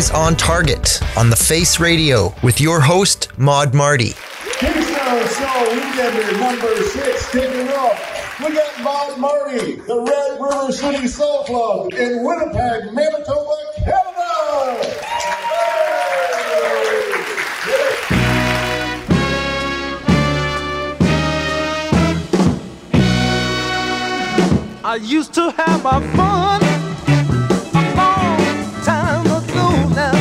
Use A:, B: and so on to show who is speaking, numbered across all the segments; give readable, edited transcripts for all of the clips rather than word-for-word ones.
A: Tuesdays on Target on The Face Radio with your host, Maud Marty.
B: Keystone Soul Weekender number 6 kicking off. We got Maud Marty, the Red River City Soul Club in Winnipeg, Manitoba, Canada.
C: I used to have my fun a long time ago now.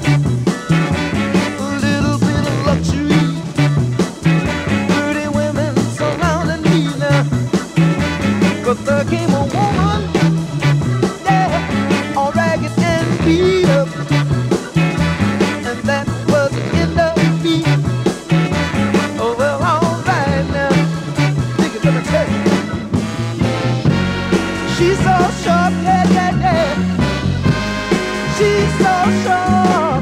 C: A little bit of luxury, pretty women surrounding me now. But there came a woman, yeah, all ragged and beat up, and that was the end of me. Oh well, all right now, think it's gonna take. She's so sharp, yeah, yeah, yeah. She's so sharp.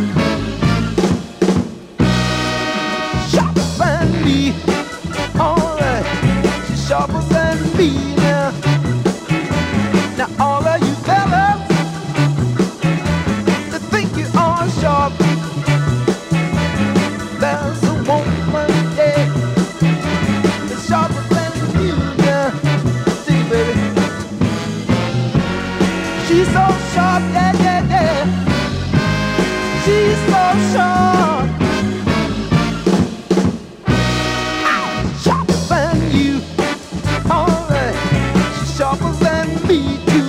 C: Sharper than me. Alright. She's sharper than me now. Now all of you fellas that think you are sharp, there's a woman there that's sharper than you now. See, baby. She's so sharp, yeah, yeah, yeah. She's so sharp. Sharper than you. Alright. She's sharper than me too.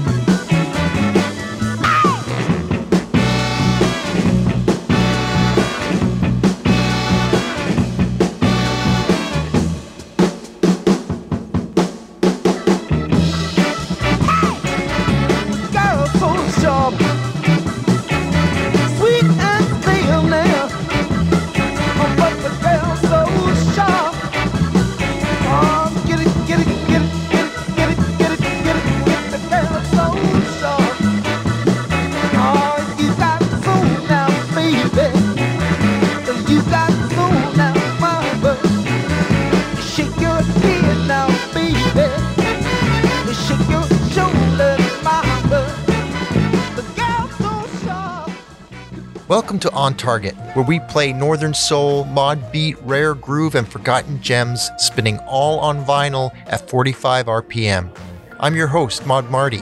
A: Welcome to On Target, where we play Northern Soul, mod beat, rare groove, and forgotten gems, spinning all on vinyl at 45 RPM. I'm your host, Maud Marty.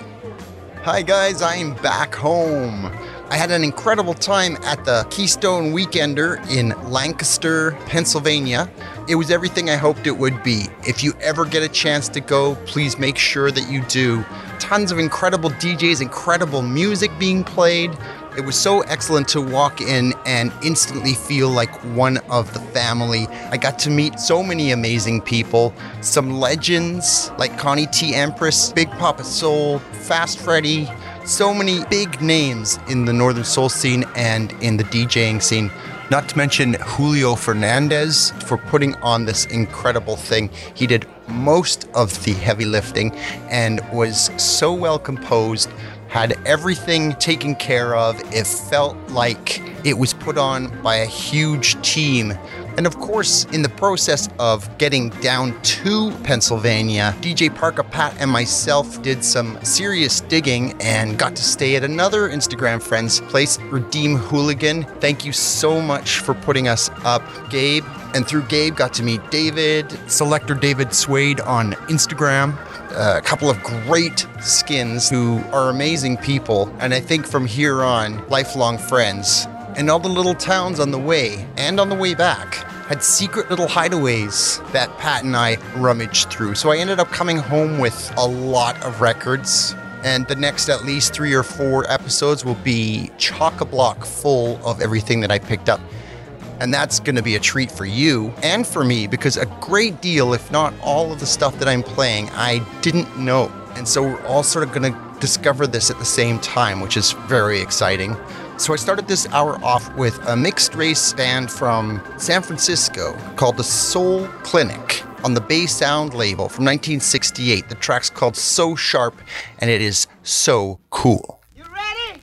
D: Hi guys, I'm back home. I had an incredible time at the Keystone Weekender in Lancaster, Pennsylvania. It was everything I hoped it would be. If you ever get a chance to go, please make sure that you do. Tons of incredible DJs, incredible music being played. It was so excellent to walk in and instantly feel like one of the family. I got to meet so many amazing people, some legends like Connie T. Empress, Big Papa Soul, Fast Freddy, so many big names in the Northern Soul scene and in the DJing scene. Not to mention Julio Fernandez for putting on this incredible thing. He did most of the heavy lifting and was so well composed, had everything taken care of. It felt like it was put on by a huge team. And of course, in the process of getting down to Pennsylvania, DJ Parka Pat and myself did some serious digging and got to stay at another Instagram friend's place, Redeem Hooligan. Thank you so much for putting us up, Gabe. And through Gabe, got to meet David, Selector David Suede on Instagram. A couple of great skins who are amazing people. And I think from here on, lifelong friends. And all the little towns on the way and on the way back had secret little hideaways that Pat and I rummaged through. So I ended up coming home with a lot of records. And the next at least 3 or 4 episodes will be chock-a-block full of everything that I picked up. And that's going to be a treat for you and for me, because a great deal, if not all of the stuff that I'm playing, I didn't know. And so we're all sort of going to discover this at the same time, which is very exciting. So I started this hour off with a mixed race band from San Francisco called the Soul Clinic on the Bay Sound label from 1968. The track's called So Sharp, and it is so cool.
C: You ready?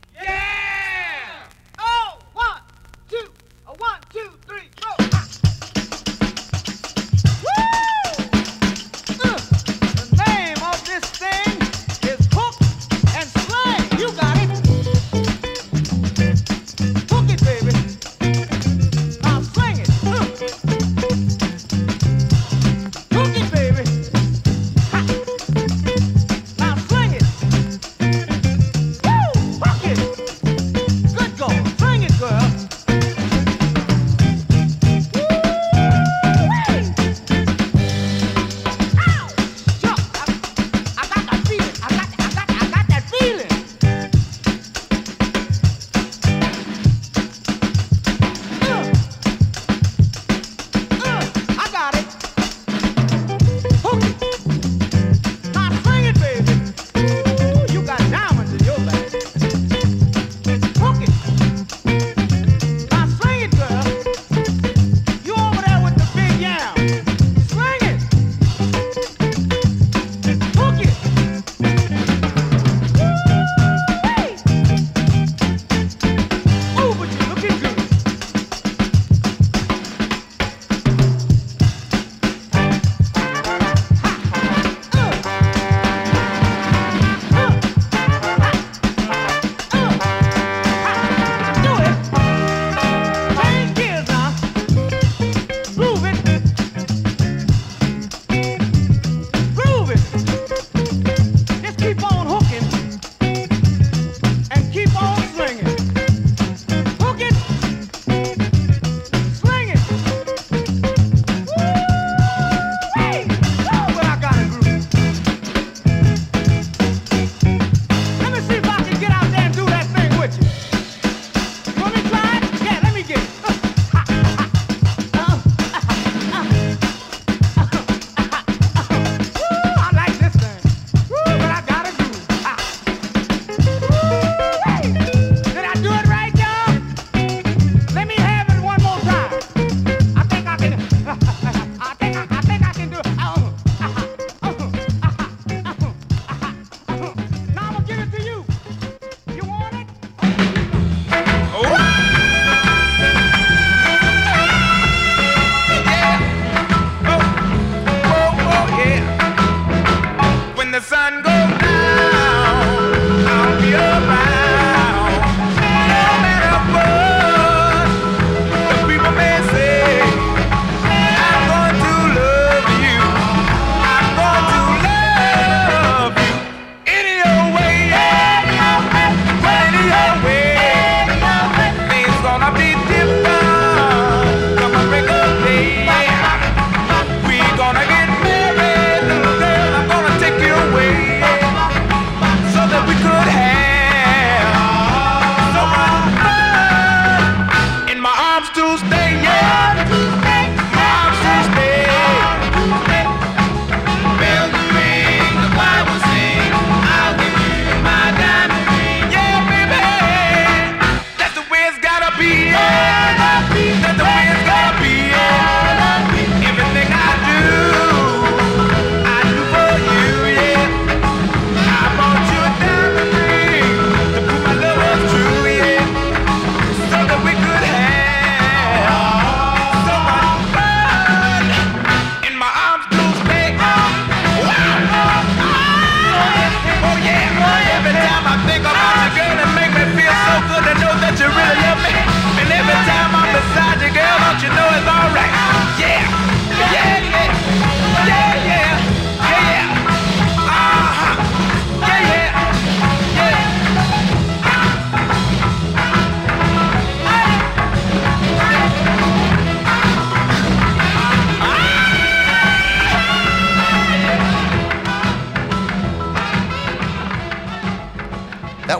C: Yeah! Oh, 1, 2, 1, 2, 3, go! Woo! The name of this thing is Hook and Slang. You got it.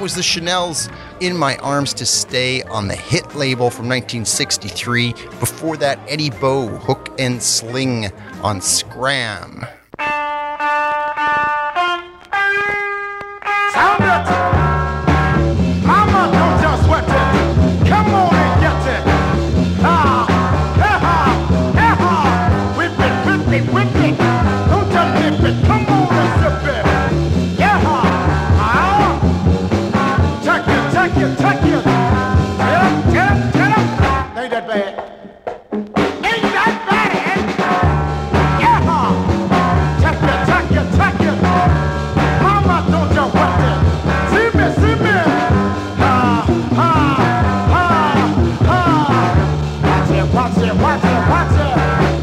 D: was the Chanels, In My Arms to Stay, on the hit label from 1963. Before that, Eddie Bow, Hook and Sling, on Scram.
B: Sound it! Mama, don't just sweat it. Come on and get it. Ha, ha, ha, ha. Whip it, whip it, whip it. Don't just whip it. Come on and sip it. Yeah, ha. Check it, check it, check it. Get up, get up, get up. Ain't that bad? Ain't that bad? Yeah, ha. Check it, check it, check it. Mama, don't you wet it. See me, see me. Ha, ha, ha, ha. Watch it, watch it, watch it, watch it.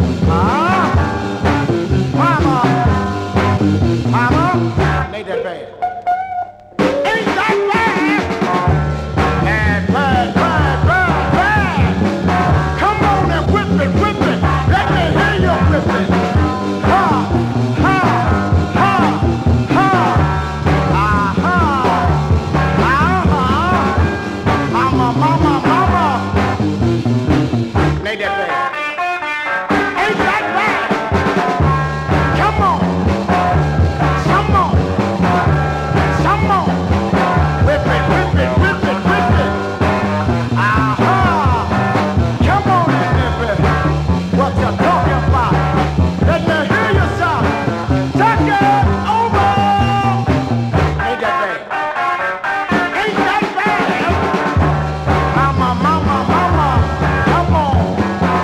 B: Mama, mama, ain't that bad? Ain't that bad? Bad, bad, bad, bad, bad. Come on and whip it, whip it. Let me hear you whip it. Ha, ha, ha, ha. Aha, aha. Mama, mama, mama. Ain't that bad? Ain't that bad? Come on. Come on. Come on. Whip it, whip it, whip it, whip it. Aha. Come on and whip it. What you talking about? Let me hear you shout. Take it over. Ain't that bad? Ain't that bad? Mama, mama, mama. Come on.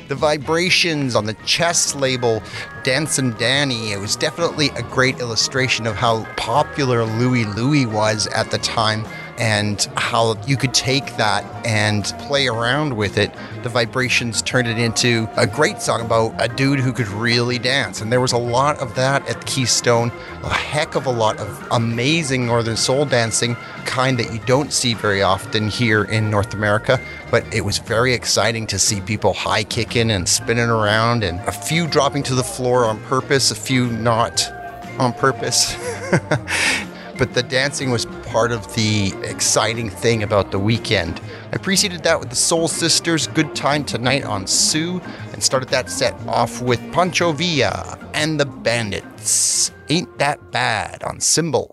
D: The vibrations on the chest label, Dancin' Danny, it was definitely a great illustration of how popular Louie Louie was at the time and how you could take that and play around with it. The vibrations turned it into a great song about a dude who could really dance. And there was a lot of that at Keystone, a heck of a lot of amazing Northern Soul dancing, kind that you don't see very often here in North America. But it was very exciting to see people high kicking and spinning around, and a few dropping to the floor on purpose, a few not on purpose. But the dancing was part of the exciting thing about the weekend. I preceded that with the Soul Sisters, Good Time Tonight on Sue, and started that set off with Pancho Villa and the Bandits, Ain't That Bad on Cymbal.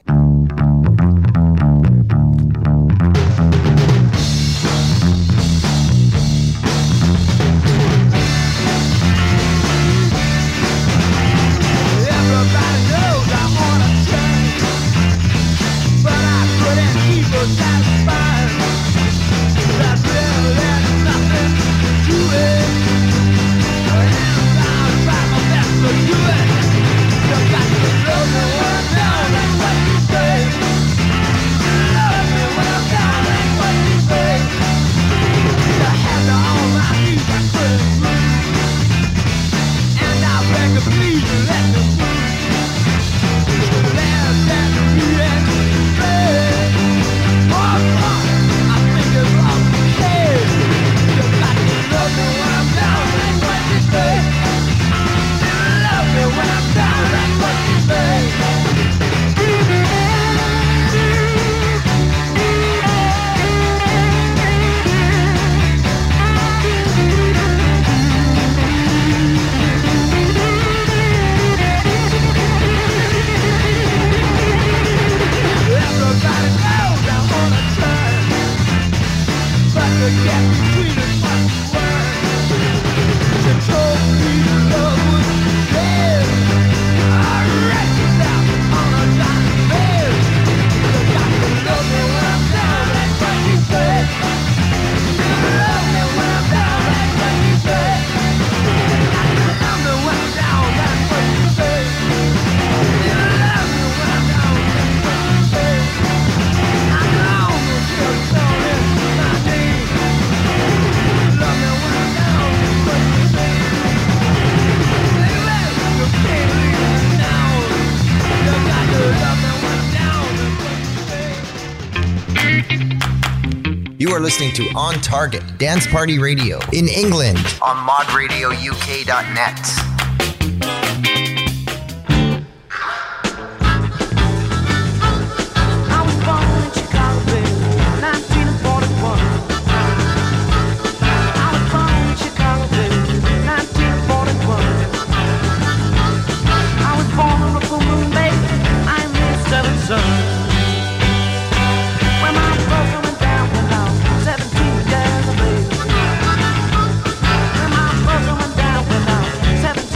A: You are listening to On Target Dance Party Radio in England on modradiouk.net.
E: When my brother went down when I was 17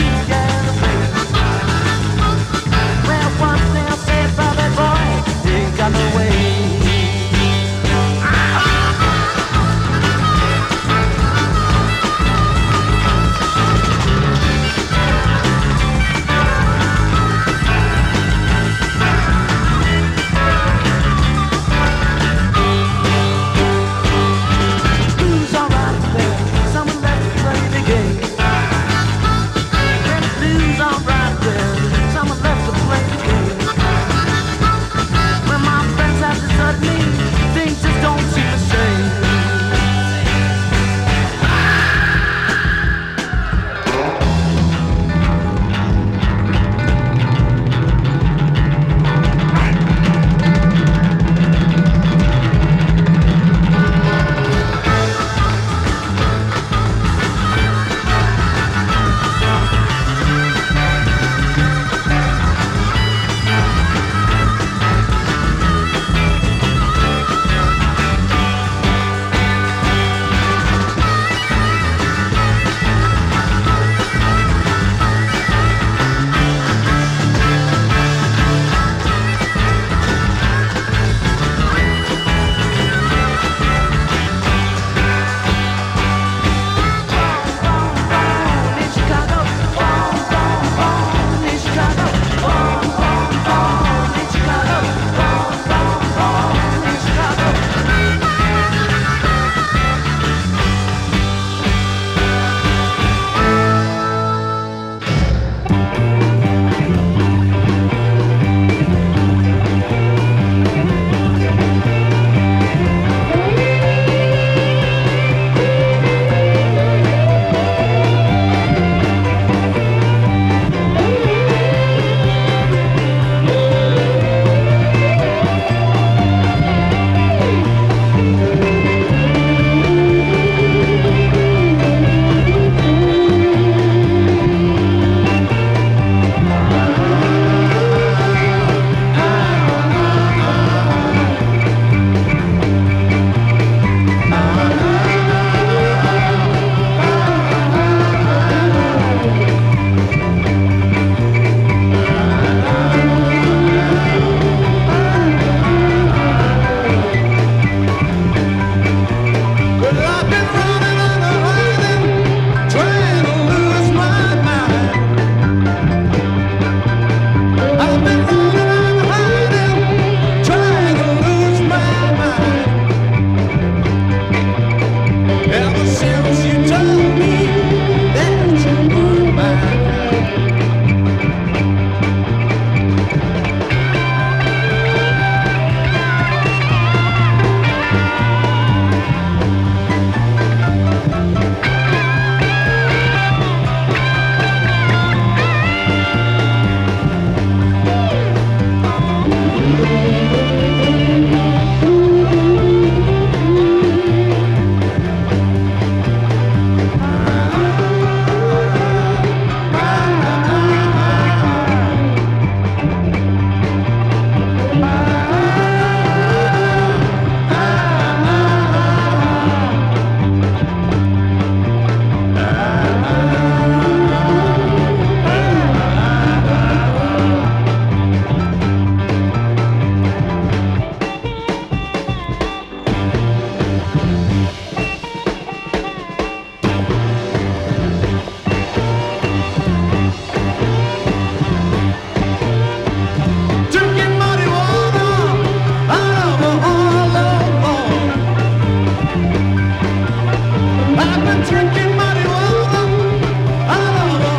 C: drinking muddy water out of a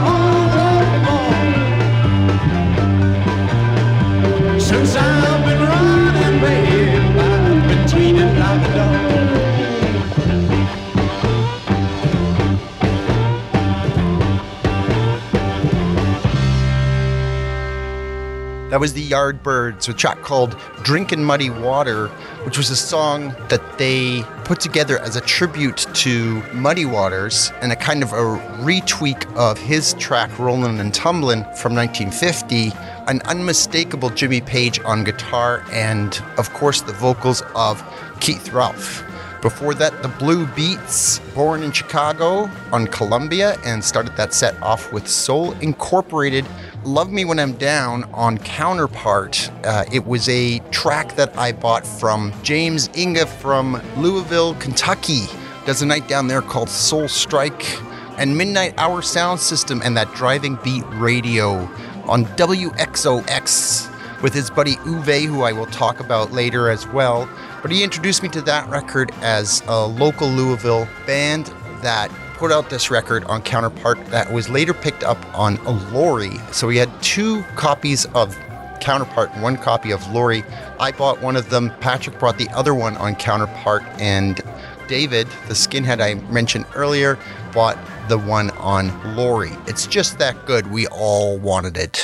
C: hole. Since I've been running, babe, I've been tweeting like a dog.
D: That was the Yardbirds with a track called Drinkin' Muddy Water, which was a song that they put together as a tribute to Muddy Waters and a kind of a retweak of his track Rollin' and Tumblin' from 1950, an unmistakable Jimmy Page on guitar, and of course the vocals of Keith Ralph. Before that, the Blue Beats, born in Chicago on Columbia, and started that set off with Soul Incorporated, Love Me When I'm Down on Counterpart. It was a track that I bought from James Inga from Louisville, Kentucky. Does a night down there called Soul Strike, and Midnight Hour Sound System and that Driving Beat Radio on WXOX with his buddy Uwe, who I will talk about later as well. But he introduced me to that record as a local Louisville band that put out this record on Counterpart that was later picked up on Lori. So we had 2 copies of Counterpart and 1 copy of Lori. I bought one of them. Patrick brought the other one on Counterpart, and David, the skinhead I mentioned earlier, bought the one on Lori. It's just that good. We all wanted it.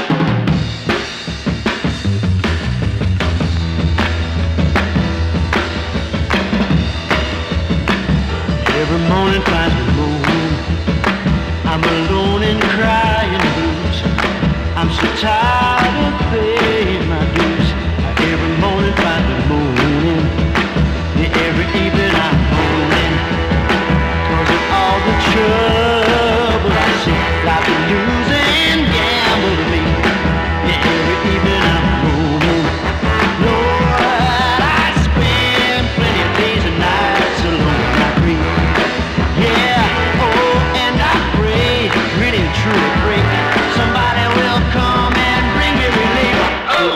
C: Every morning finds the moon. I'm alone and crying blues. I'm so tired of paying my dues. Every morning finds the moon. Every evening I'm moaning 'cause of all the trouble I see. Like a losing gamble to me. Every evening I'm moaning. Lord, I spend plenty of days and nights alone. I grieve. Yeah, oh, and I pray, really and truly pray, somebody will come and bring me relief. Oh.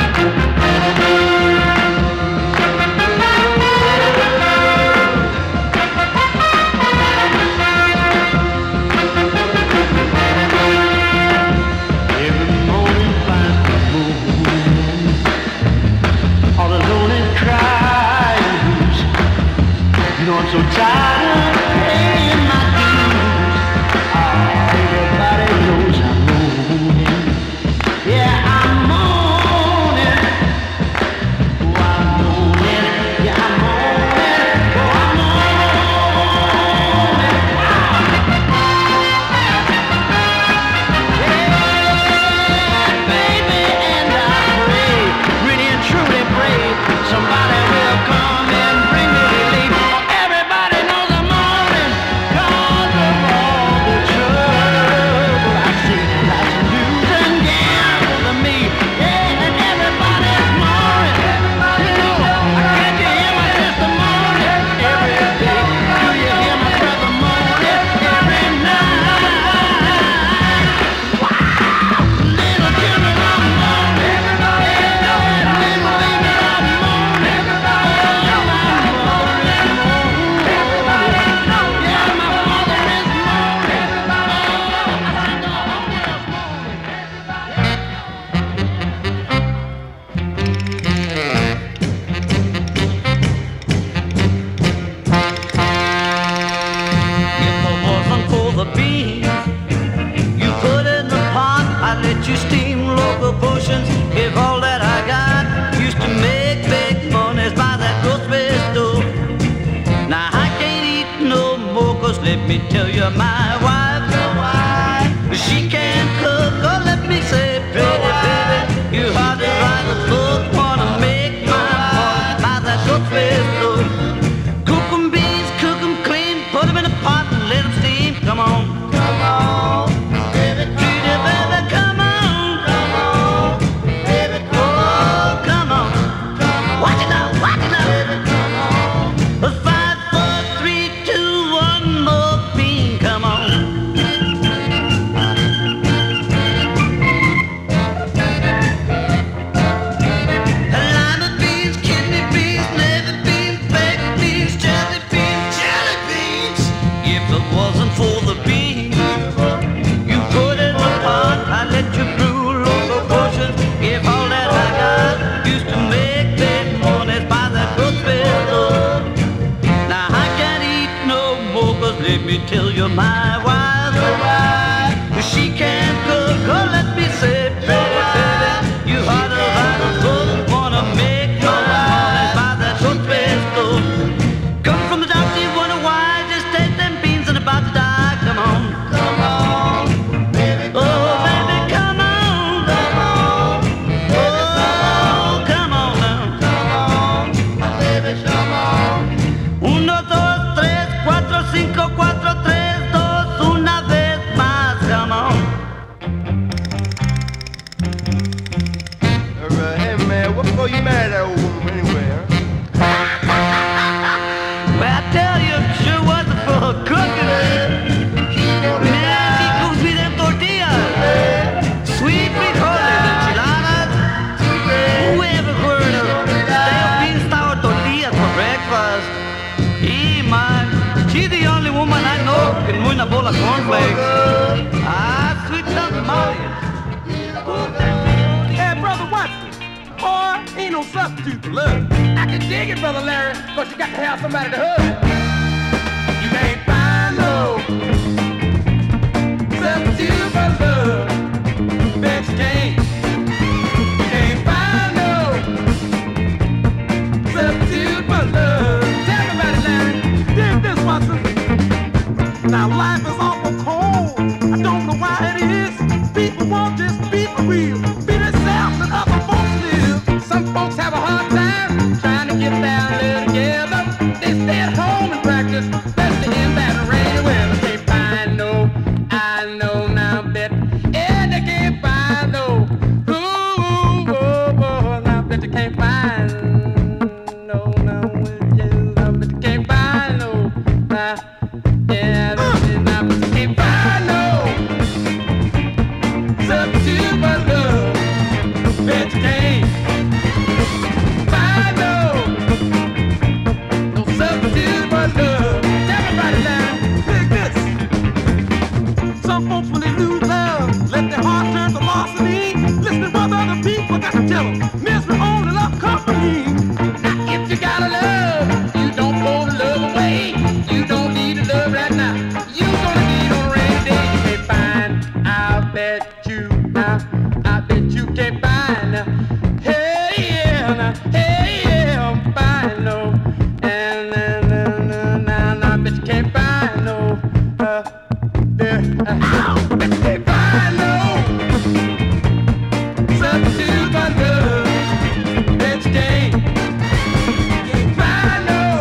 C: Every morning finds the moon, all alone and crying blues. You know I'm so tired of paying my dues. Everybody knows I'm moaning. Yeah, I'm moaning. Oh, I'm moaning. Yeah, I'm moaning. Oh, I'm moaning. Yeah, baby, and I pray, really and truly pray, somebody will come and bring me relief. Everybody knows I'm moaning 'cause of all the trouble I see. Life's a losing gamble to me. Yeah, and everybody's moaning. You know, can't you hear my sister moaning every day? Do you hear my brother moaning every night? Little children are moaning. Little baby are moaning. Oh, I'm moaning. Yeah, my father is moaning. If it wasn't for the beans you put in the pot, I'd let you steam local potions. Give all that I got. Used to make big monies by that grocery store. Now I can't eat no more 'cause let me tell you, my wife, she can't cook. Oh, let me say, pretty baby, you hardly write a book. Wanna make my point by that grocery store. Cook 'em beans, cook 'em clean, put 'em in a pot and let 'em steam. Come on, baby, pretty baby, come on, baby, oh, come on, watch it now, baby, come on. 5, 4, 3, 2, 1 more bean, come on. let me tell you my wife. She can't cook, or let me say, baby, baby, you ought to have a cook. Wanna make your morning by that toothpaste stove. Come from the doctor, you wonder why. Just take them beans and about to die. Come on, baby. Oh, baby, come on, oh, come on now, baby, come on. 1, 2, 3, 4, 5, 4, 3, 2, una vez más. Come on.
B: Hey man, what for you mad at that old woman anyway, huh?
C: Well, I tell you, sure wasn't for cooking. Man, she cooks me them tortillas. Sweet frijoles, enchiladas. Who ever heard of stale bean sour tortillas for breakfast? Man, she's the only woman I know who can win a bowl of cornflakes. Sweet tamales.
B: Hey, brother Watson. Boy, ain't no substitute for love. I can dig it, brother Larry, but you got to have somebody to hug. You can't find no substitute for love. Bet you can't. You can't find no substitute for love. Tell me about it, Larry. Dig this, Watson. Now life is awful cold. I don't know why it is. People won't just be for real. Be themselves and other folks live. Some folks have a hard time trying to get down there together. They stay at home and practice, especially in that rainy weather. Can't find no, I know now, bet. Yeah, they can't find no. Ooh, oh, oh, now bet you can't find no, no, yeah, I bet you can't find no. Yeah, now bet you can't find no substitute for love. Bet you can't find no substitute for love. Everybody now, dig this. Some folks when they lose love, let their heart turn to larceny. Listen to what other people got to tell them. Misery only love company. Now if you got a love, you don't throw the love away. You don't need the love right now. You gonna need on a rainy day. You can't find. I bet you now. I bet you can't find. Hey yeah, now. Hey yeah, I'm fine no. And I bet you can't find no. Bet you can't find no substitute for love. Bet you can't find no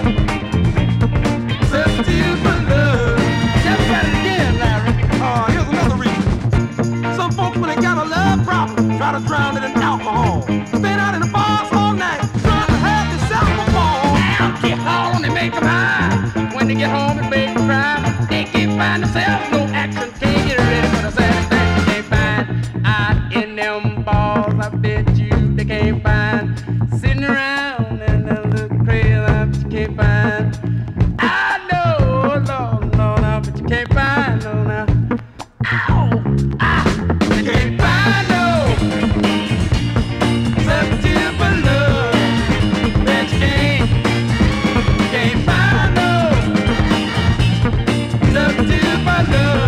B: substitute for love. Tell me about it again, Larry. Here's another reason. Some folks, when they got a love problem, try to drown it in alcohol. Staying out in the bars all night, trying to have themselves a ball. Now get home, they make them high. When they get home, it make them cry. They can't find themselves no action. Can't get ready for the satisfaction. They can't find out in them balls. I bet you they can't find sitting around and look crazy. I bet you can't find. I know, Lord, Lord, I bet you can't find no now. Ow! You can't find no substitute for love. Bet you can't. You can't find no substitute for love.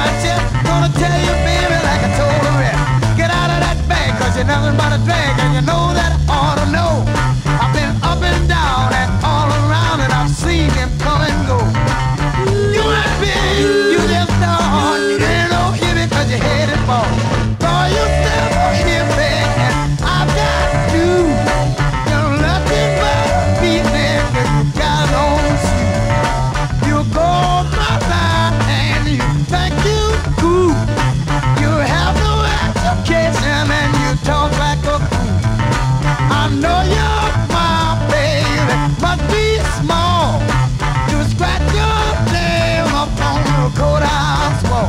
E: my chest. Gonna tell you, baby, like I told the rest. Get out of that bag, cause you're nothing but a drag, and you know that I ought to know. I've been up and down and all around, and I've seen him come and go. You ain't big, you just don't. You ain't no hippie cause you're headed for. Call yourself a hippie, and I've got you. You're nothing but a beatnik that you got on you. You go my line and you think you cool. You have no education and you talk like a fool. I know you're my baby, must be small. You scratch your name up on the courthouse wall.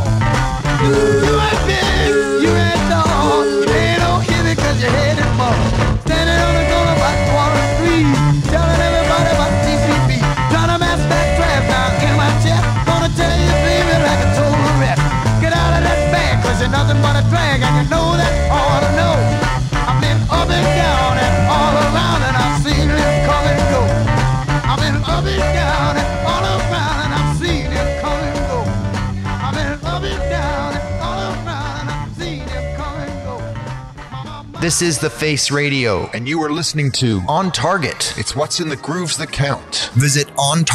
E: You ain't big, you ain't tall, you ain't no hippie cause you're headed for. Standing on the corner by Water Street, telling everybody about TCB. Trying to match that draft down in my chest. Gonna tell you, baby, like I told the rest. Get out of that bag cause you're nothing but a drag, and you know that all to know. I've been up and down and all around, and I've seen him come and go. I've been up and down and all around, and I've seen him come and go. I've been up and down and all around, and I've seen him come and go.
A: This is The Face Radio.
F: And you are listening to
A: On Target.
F: It's What's in the Grooves That Count.
A: Visit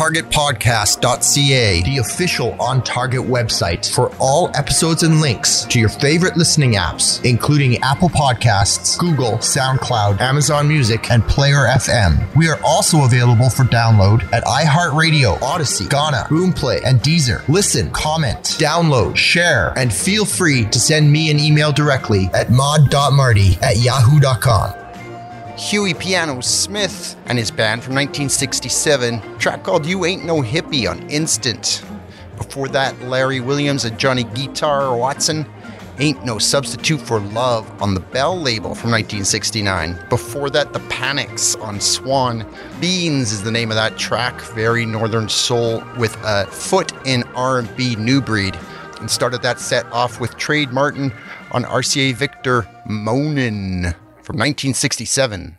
A: ontargetpodcast.ca, the official On Target website, for all episodes and links to your favorite listening apps, including Apple Podcasts, Google, SoundCloud, Amazon Music, and Player FM. We are also available for download at iHeartRadio, Odyssey, Ghana, Boomplay, and Deezer. Listen, comment, download, share, and feel free to send me an email directly at mod.marty@yahoo.com.
D: Huey Piano Smith and his band from 1967, track called You Ain't No Hippie on Instant. Before that, Larry Williams and Johnny Guitar Watson, Ain't No Substitute for Love on the Bell label from 1969. Before that, The Panics on Swan. Beans is the name of that track, very Northern Soul with a foot in R&B new breed. And started that set off with Trade Martin on RCA Victor, Monin from 1967.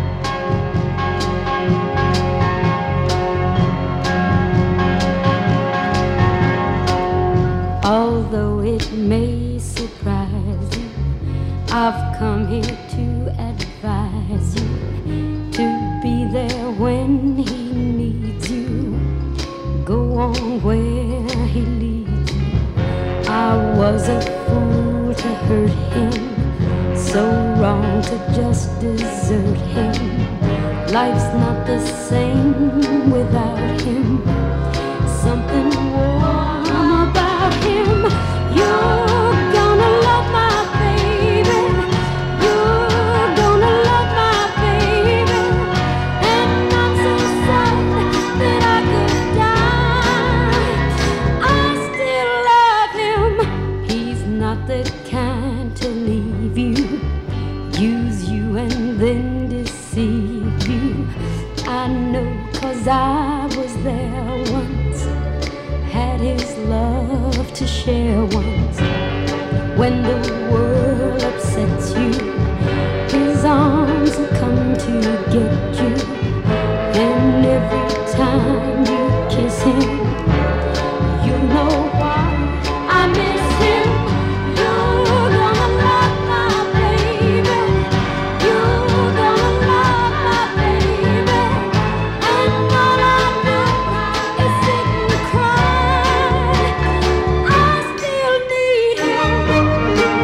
G: Although it may surprise you, I've come here to advise you to be there when he needs you. Go on where he leads you. I was a fool to hurt him, so wrong to just desert him. Life's not the same without him. Something warm about him. You're gonna love my baby. You're gonna love my baby. And I'm so sad that I could die. I still love him. He's not the kind to leave you, use you and then deceive you. I know 'cause I was there once, had his love to share once. When the world upsets you, his arms will come to get you. And every time you kiss him, you know why I miss him. You're gonna love my baby. You're gonna love my baby. And all I do is sit and cry. I still need him.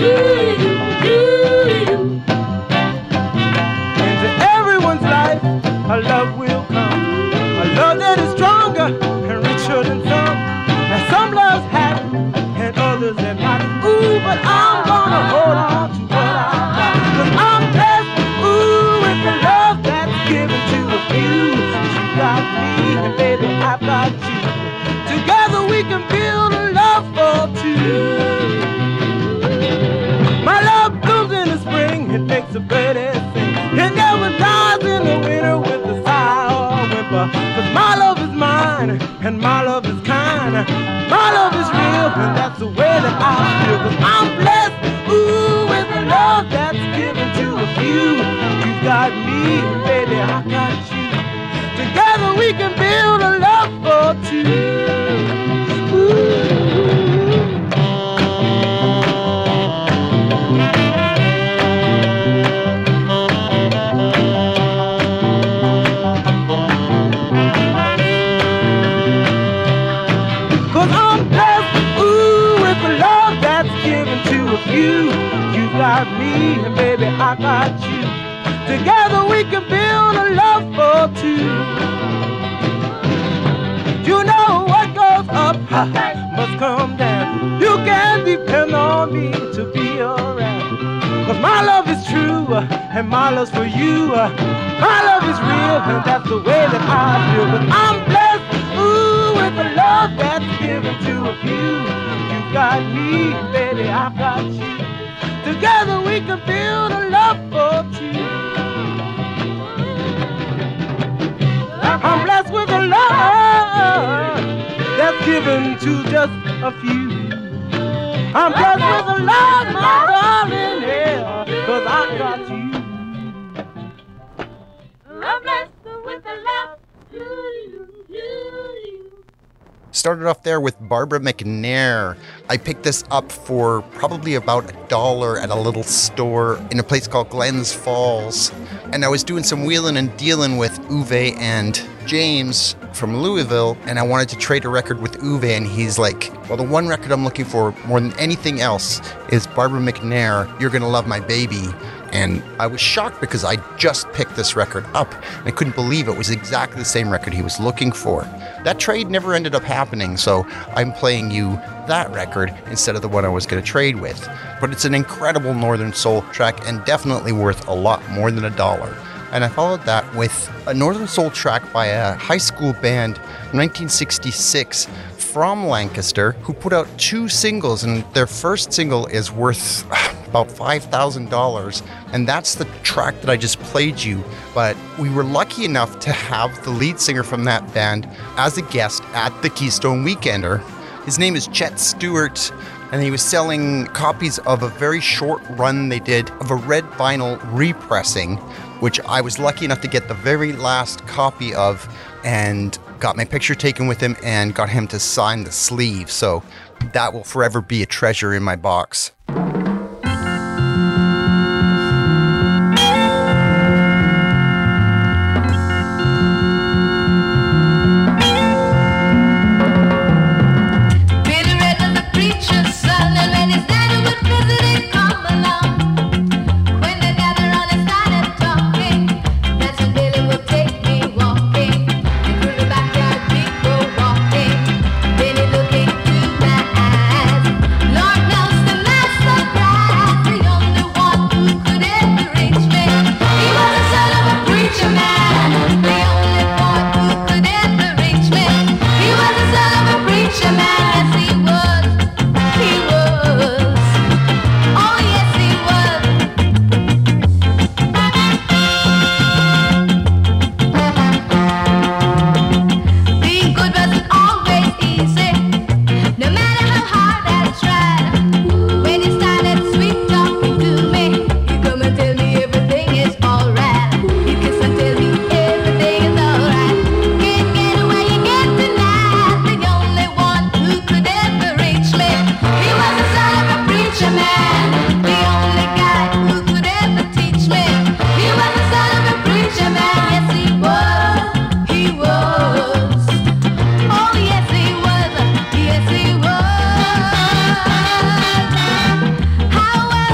E: Into everyone's life, a love will come. A love that is stronger and richer than some. Now some loves have and others have not. Ooh, but I'm gonna hold on to what I got. 'Cause I'm blessed, ooh, with the love that's given to a few. You got me, and baby, I've got you. Together we can build a love for two. My love blooms in the spring, it makes a bird sing. It never dies in the winter with a sigh or a whimper. 'Cause my love is mine, and my love is kind. My love is real, and that's the way that I feel. 'Cause I'm blessed, ooh, with the love that's given to a few. You've got me, and baby, I got you. Together we can build a love for two. You got me, and baby, I got you. Together we can build a love for two. You know what goes up must come down. You can depend on me to be around. 'Cause my love is true, and my love's for you. My love is real, and that's the way that I feel. 'Cause I'm blessed, ooh, with the love that's given to a few. You got me, baby, I've got you. Together we can build a love for two. I'm blessed with a love that's given to just a few. I'm blessed with a love, my darling, yeah, 'cause I got you. I'm blessed with a love.
D: Started off there with Barbara McNair. I picked this up for probably about $1 at a little store in a place called Glens Falls. And I was doing some wheeling and dealing with Uwe and James from Louisville, and I wanted to trade a record with Uwe, and he's like, well, the one record I'm looking for more than anything else is Barbara McNair, You're Gonna Love My Baby. And I was shocked because I just picked this record up, and I couldn't believe it was exactly the same record he was looking for. That trade never ended up happening, so I'm playing you that record instead of the one I was going to trade with. But it's an incredible Northern Soul track and definitely worth a lot more than $1. And I followed that with a Northern Soul track by a high school band in 1966 from Lancaster who put out 2 singles, and their first single is worth about $5,000, and that's the track that I just played you. But we were lucky enough to have the lead singer from that band as a guest at the Keystone Weekender. His name is Chet Stewart, and he was selling copies of a very short run they did of a red vinyl repressing, which I was lucky enough to get the very last copy of, and got my picture taken with him and got him to sign the sleeve. So that will forever be a treasure in my box.
H: However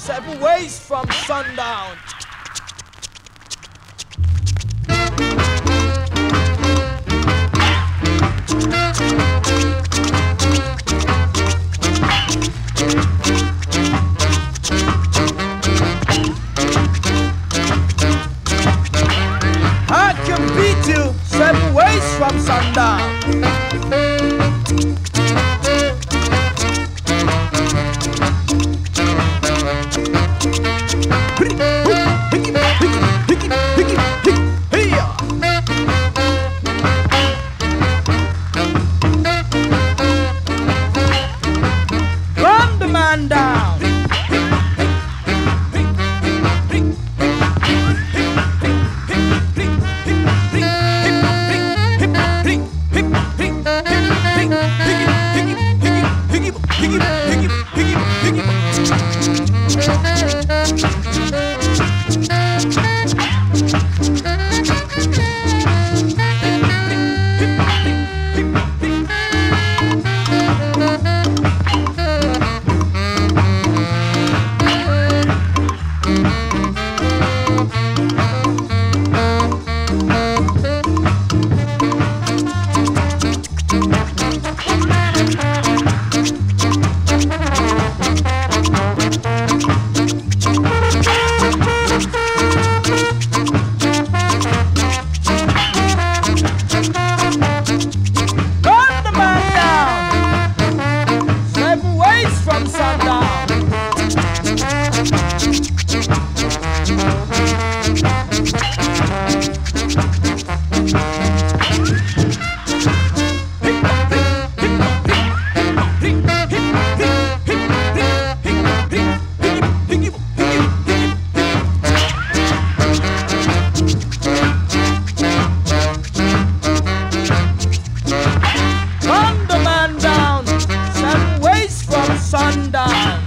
H: 7 ways from sundown. I can beat you 7 ways from sundown. Run the man down. Run the man down. 7 ways from sundown. Run the man down. 7 ways from sundown.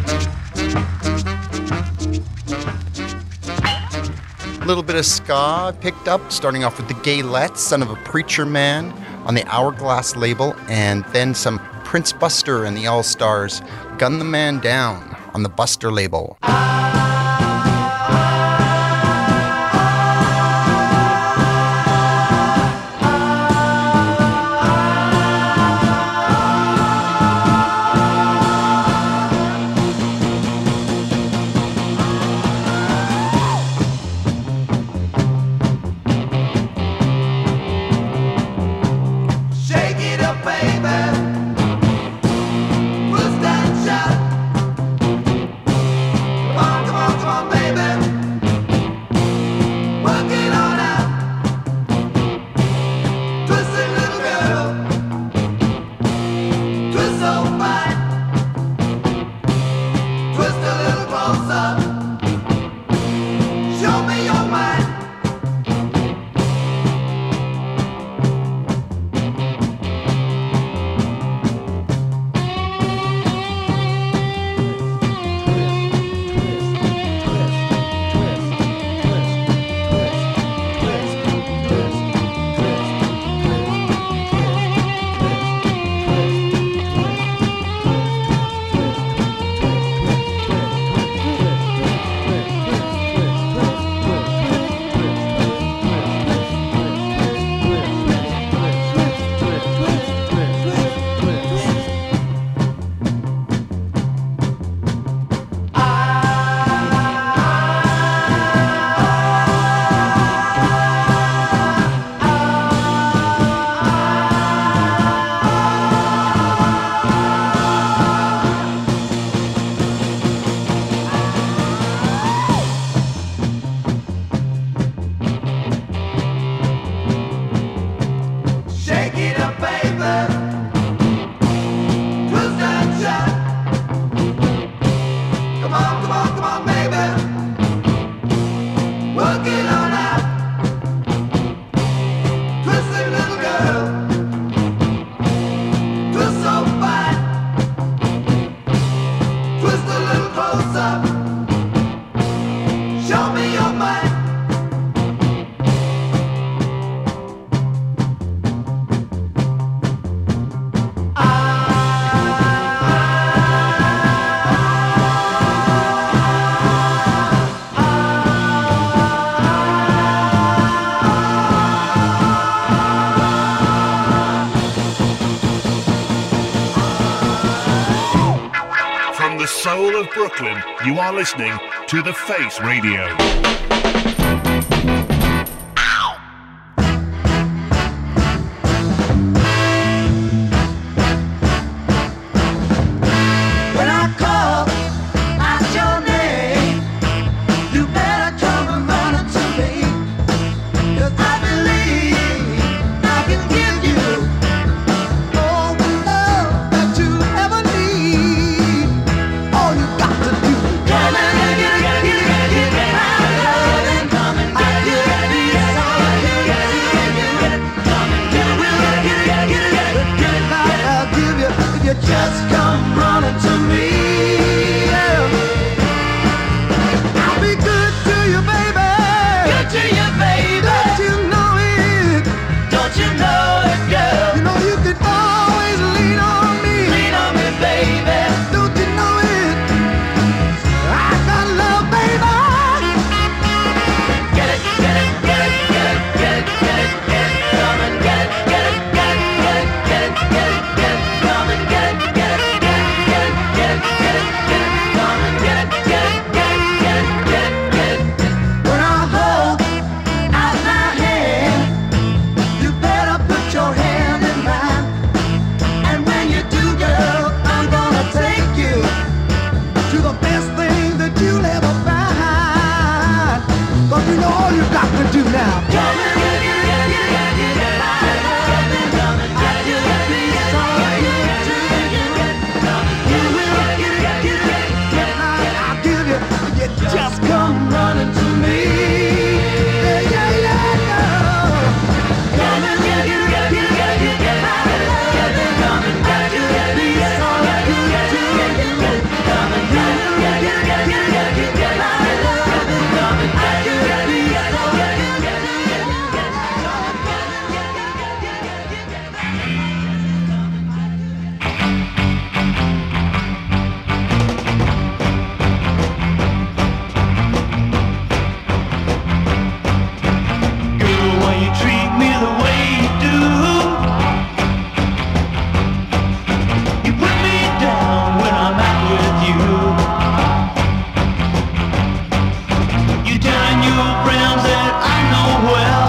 D: A little bit of ska picked up, starting off with the Gaylettes, Son of a Preacher Man, on the Hourglass label, and then some Prince Buster and the All-Stars, Gun the Man Down, on the Buster label.
E: Shake it up, baby. Push that shot.
I: soul of Brooklyn, you are listening to The Face Radio.
E: When I call out your name, you better come and run it to me. 'Cause I believe I can give you all the love that you ever need. All you got to do is come and get my love and come and get it. All you got to do is come and get it. The good life I'll give you if you just come running to me. I'll be good to you, baby. Good to you, baby. Don't you know it? Don't you know it, girl? You know you can always lean on me. Lean on me, baby. Don't you know it? I got love, baby. Get it, get it, get it, get it, get it, get it, get it. Come and get it, get it, get it, get it, get it, get it, get it. Come and get it, get it, get it, get it, get it, get it, get it. Come and get it, get it, get it, get it, get it, get it. When I hold out my hand, you better put your hand in mine. And when you do, girl, I'm gonna take you to the best thing that you'll ever find. But you know all you got to do now. Come and get it, get it, get it, get it. Come and get it, get it, get it. All you do, you will get it, get it, get it. I'll give you, you just come running to me. Yeah, yeah, yeah, yeah. Come and get it, get it, get it, get it. Come and get it, get it. All you do, come and get it, get it, get it, get it, get it. Come and get it, get it, get it.
C: Girl, why you treat me the way you do? You put me down when I'm out with you. You telling your friends that I know well.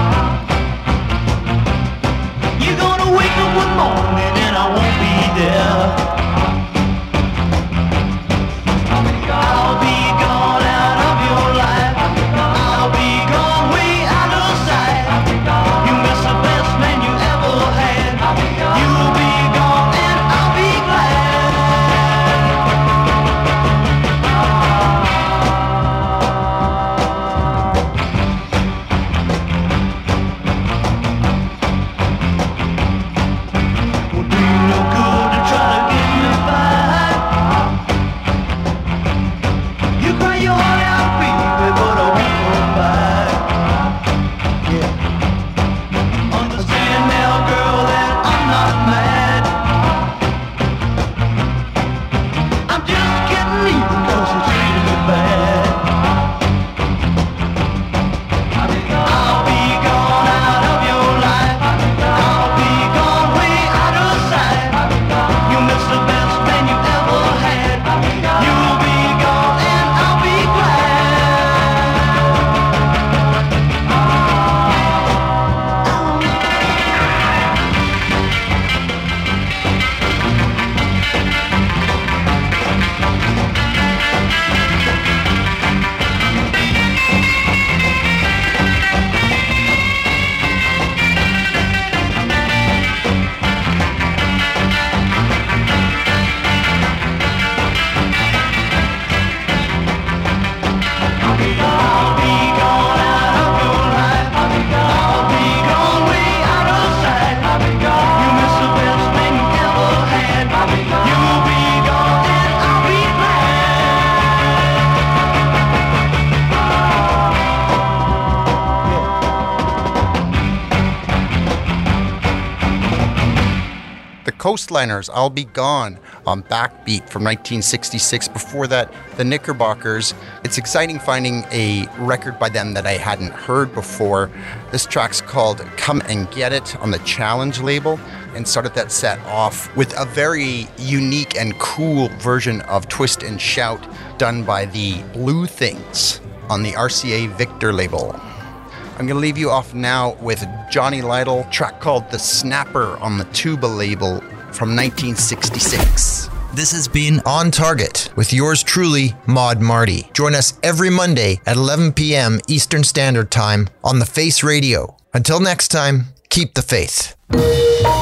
C: You're gonna wake up one morning and I won't be there. I'll be gone out of your life. I'll be gone way out of sight. You miss the best man you ever had. You'll be gone and I'll be glad. Will do no good to try to get me back. You cry your heart out, baby, but I won't come back. Yeah. Understand now, girl, that I'm not mad. I'm just getting even 'cause you treated me bad. I'll be gone out of your life. I'll be gone way out of sight. You miss the best man you ever had. You'll be gone and I'll be
D: Coastliners, I'll Be Gone on Backbeat from 1966. Before that, the Knickerbockers. It's exciting finding a record by them that I hadn't heard before. This track's called Come and Get It on the Challenge label, and started that set off with a very unique and cool version of Twist and Shout done by the Blue Things on the RCA Victor label. I'm going to leave you off now with Johnny Lytle, track called The Snapper on the Tuba label from 1966.
A: This has been On Target with yours truly, Maud Marty. Join us every Monday at 11 p.m. Eastern Standard Time on The Face Radio. Until next time, keep the faith.